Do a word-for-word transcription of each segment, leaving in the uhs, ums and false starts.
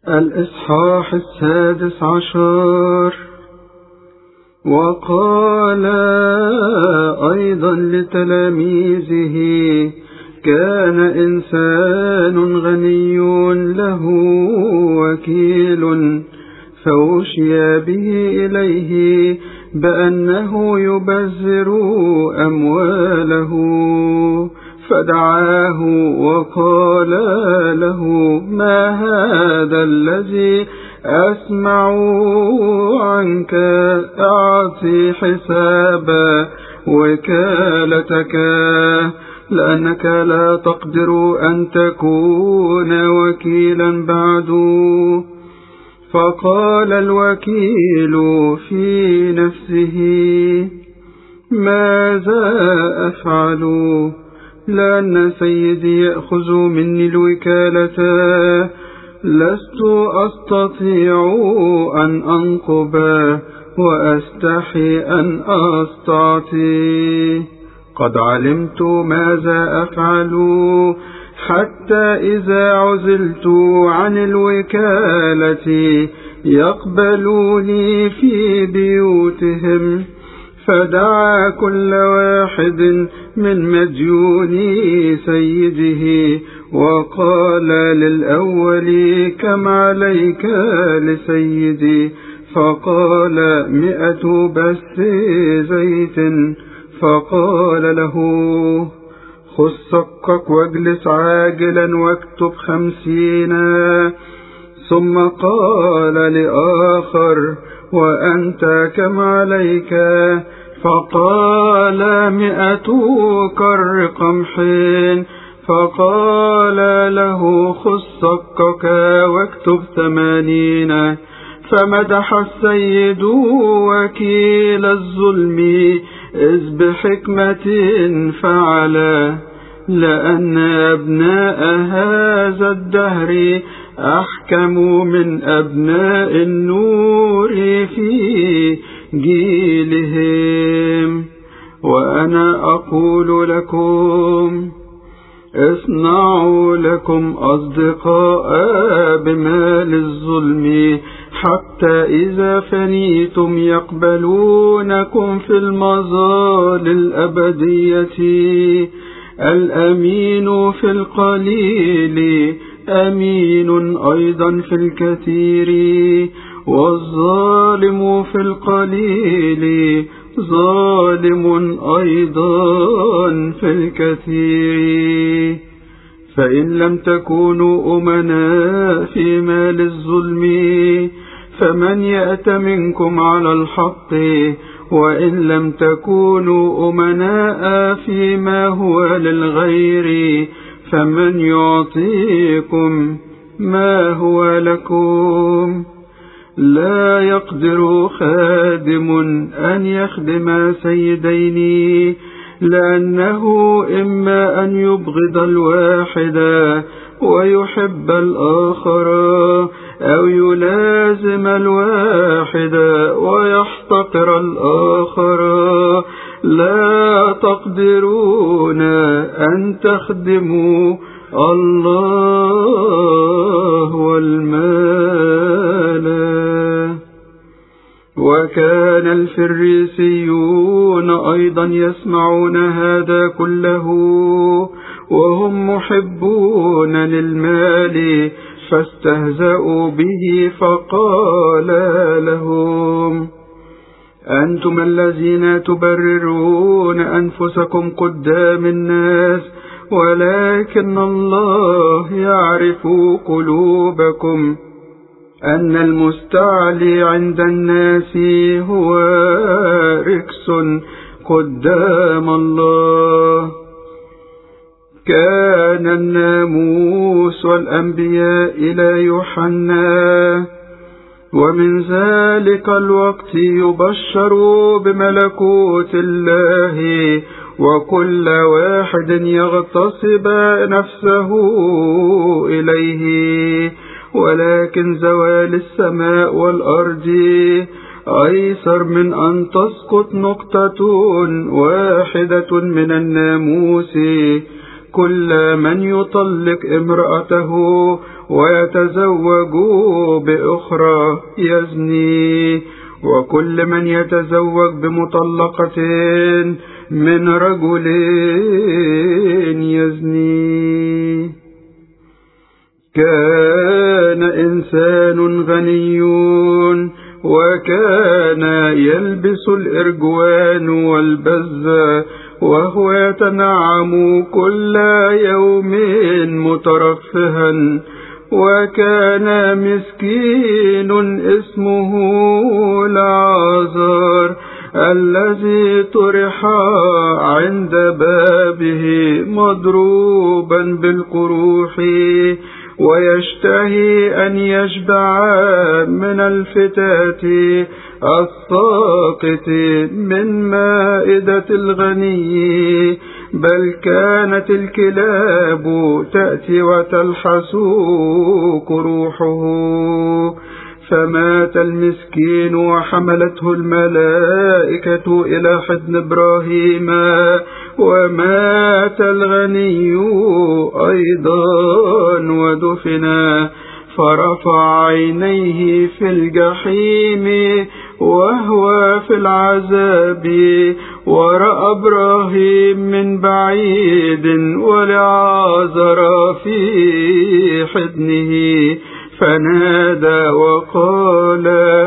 الإصحاح السادس عشر. وقال أيضا لتلاميذه: كان إنسان غني له وكيل، فأوشي به إليه بأنه يبذر أمواله، فدعاه وقال له: ما هذا الذي أسمع عنك؟ أعطي حساب وكالتك، لأنك لا تقدر أن تكون وكيلا بعد. فقال الوكيل في نفسه: ماذا أفعل؟ لأن سيدي يأخذ مني الوكالة، لست أستطيع أن أنقب وأستحي أن أستعطي. قد علمت ماذا أفعل، حتى إذا عزلت عن الوكالة يقبلوني في بيوتهم. فدعا كل واحد من مديوني سيده وقال للأول: كم عليك لسيدي؟ فقال: مئة بس زيت. فقال له: خذ سقك واجلس عاجلا واكتب خمسين. ثم قال لآخر: وأنت كم عليك؟ فقال: مئة كر قمح. فقال له: خذ سقك واكتب ثمانين. فمدح السيد وكيل الظلم إذ بحكمة فعل، لأن أبناء هذا الدهر أحكم من أبناء النور في جيلهم. وأنا أقول لكم: اصنعوا لكم أصدقاء بمال الظلم، حتى إذا فنيتم يقبلونكم في المظال الأبدية. الأمين في القليل أمين أيضا في الكثير، والظالم في القليل ظالم أيضا في الكثير. فإن لم تكونوا أمناء في مال الظلم، فمن يأتمنكم على الحق؟ وإن لم تكونوا أمناء فيما هو للغير، فمن يعطيكم ما هو لكم؟ لا يقدر خادم أن يخدم سيدين، لأنه إما أن يبغض الواحد ويحب الآخر، أو يلازم الواحد ويحتقر الآخر. لا تقدرون أن تخدموا الله والمال. وكان الفريسيون أيضا يسمعون هذا كله، وهم محبون للمال، فاستهزأوا به. فقال لهم: أنتم الذين تبررون أنفسكم قدام الناس، ولكن الله يعرف قلوبكم، أن المستعلي عند الناس هو ركس قدام الله. كان الناموس والأنبياء إلى يوحنا، ومن ذلك الوقت يبشر بملكوت الله، وكل واحد يغتصب نفسه إليه. ولكن زوال السماء والأرض أيسر من أن تسقط نقطة واحدة من الناموس. كل من يطلق امرأته ويتزوج بأخرى يزني، وكل من يتزوج بمطلقة من رجل يزني. كان إنسان غني وكان يلبس الإرجوان والبز، وهو يتنعم كل يوم مترفها، وكان مسكين اسمه لعازر الذي طرح عند بابه مضروبا بالقروح، ويشتهي أن يشبع من الفتات الساقط من مائدة الغني، بل كانت الكلاب تأتي وتلحس قروحه. فمات المسكين وحملته الملائكة إلى حضن إبراهيم، ومات الغني أيضا ودفنا. فرفع عينيه في الجحيم وهو في العذاب، ورأى إبراهيم من بعيد ولعازر في حضنه، فنادى وقال: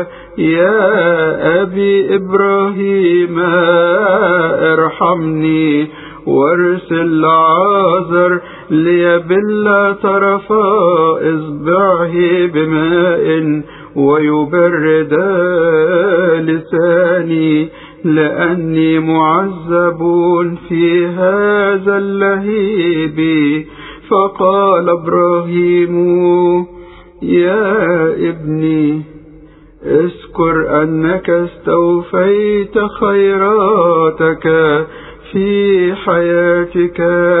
يا أبي إبراهيم ارحمني، وارسل لعازر ليبل طرف إصبعه بماء ويبرد لساني، لأني معذب في هذا اللهيب. فقال إبراهيم: يا ابني، اذكر أنك استوفيت خيراتك في حياتك،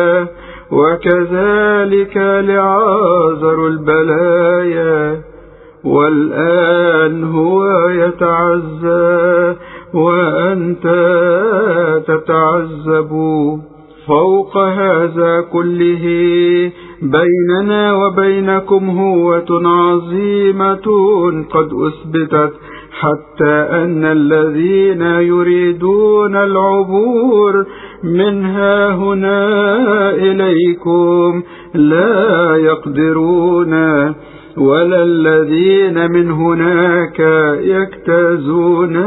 وكذلك لعازر البلايا، والآن هو يتعزى وأنت تتعذب. فوق هذا كله بيننا وبينكم هوة عظيمة قد أثبتت، حتى أن الذين يريدون العبور من ها هنا إليكم لا يقدرون، ولا الذين من هناك يجتازون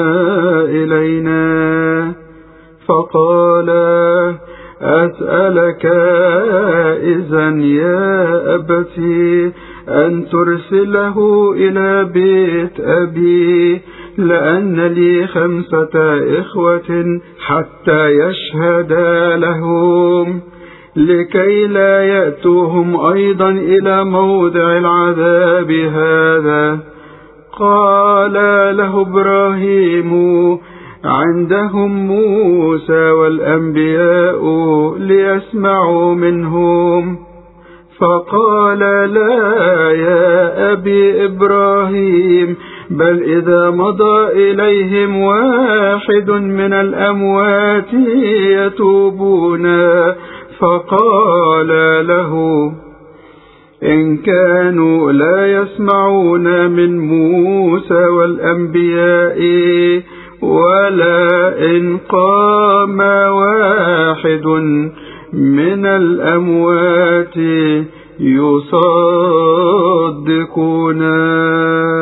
إلينا. فقال: أسألك إذن يا أبتي أن ترسله إلى بيت أبي، لأن لي خمسة إخوة، حتى يشهد لهم، لكي لا يأتوهم أيضا إلى موضع العذاب هذا. قال له إبراهيم: عندهم موسى والأنبياء ليسمعوا منهم. فقال: لا يا أبي إبراهيم، بل إذا مضى إليهم واحد من الأموات يتوبون. فقال له: إن كانوا لا يسمعون من موسى والأنبياء، ولا إن قام واحد من الأموات يصدقون.